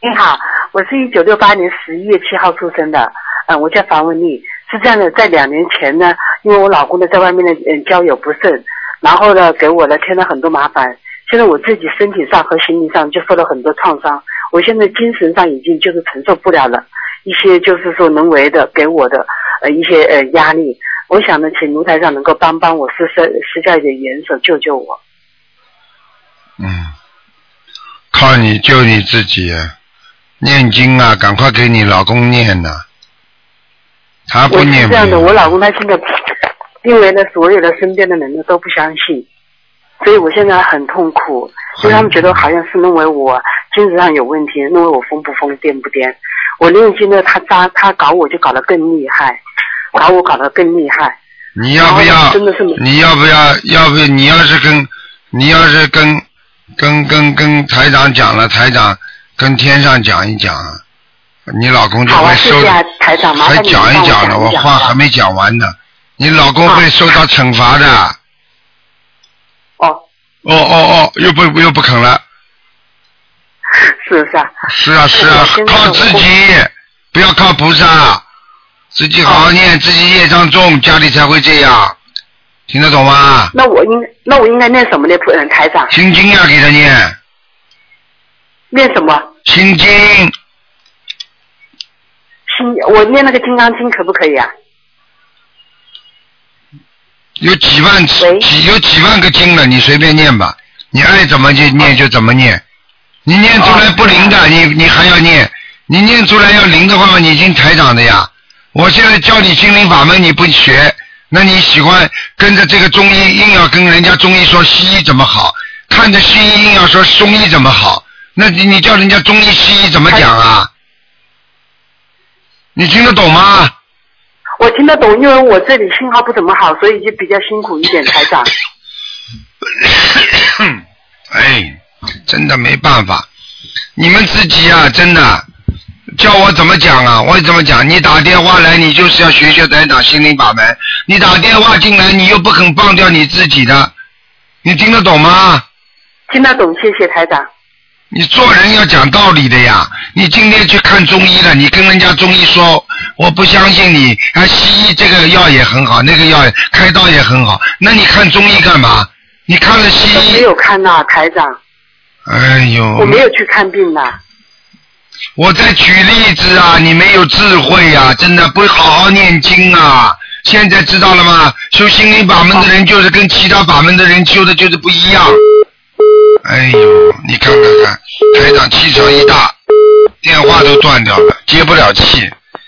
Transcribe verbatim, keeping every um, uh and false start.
你好，我是一九六八年十一月七号出生的，嗯，我叫樊文丽。是这样的，在两年前呢，因为我老公呢在外面的嗯交友不慎，然后呢给我呢添了很多麻烦。现在我自己身体上和心理上就受了很多创伤，我现在精神上已经就是承受不了了，一些就是说人为的给我的呃一些呃压力。我想呢，请卢台长能够帮帮我，施施施加一点援手，救救我。 嗯，靠你救你自己，念经啊，赶快给你老公念呐、啊。他不念不念。 我是这样的，我老公他现在因为呢，所有的身边的人呢都不相信，所以我现在很痛苦，因为他们觉得好像是认为我精神上有问题，认为我疯不疯、癫不癫。我念经呢，他扎他搞我就搞得更厉害，搞我搞得更厉害。 你要不要？ 真的是你要不要？要不你要是跟你要是跟跟跟跟台长讲了，台长跟天上讲一讲，你老公就会受。 好啊，谢谢台长，麻烦还讲一讲呢，我话还没讲完呢。你老公会受到惩罚的。 哦。 哦哦哦，又不又不肯了。 是是啊。 是啊是啊，靠自己，不要靠菩萨，自己好好念，自己业障重，家里才会这样，听得懂吗？ 那我应那我应该念什么呢？嗯，台长。 心经要给他念。 念什么？ 心经。 心，我念那个金刚经可不可以啊？ 有几万几有几万个经了，你随便念吧，你爱怎么就念就怎么念。你念出来不灵的，哦、你你还要念，你念出来要灵的话嘛，你已经台长的呀。我现在教你心灵法门，你不学，那你喜欢跟着这个中医，硬要跟人家中医说西医怎么好，看着西医硬要说中医怎么好，那你你叫人家中医西医怎么讲啊？你听得懂吗？ 我听得懂，因为我这里信号不怎么好，所以就比较辛苦一点，台长。 哎，真的没办法，你们自己啊，真的叫我怎么讲啊？我怎么讲？你打电话来，你就是要学学台长心灵法门。你打电话进来，你又不肯放掉你自己的，你听得懂吗？ 听得懂，谢谢台长。 你做人要讲道理的呀！你今天去看中医了，你跟人家中医说我不相信你，啊，西医这个药也很好，那个药开刀也很好，那你看中医干嘛？你看了西医？ 我没有看呐，台长。 哎呦！ 我没有去看病呐。 我在举例子啊，你没有智慧啊，真的不好好念经啊！现在知道了吗？修心灵法门的人就是跟其他法门的人修的就是不一样。哎呦，你看看看，台长气场一大，电话都断掉了，接不了气。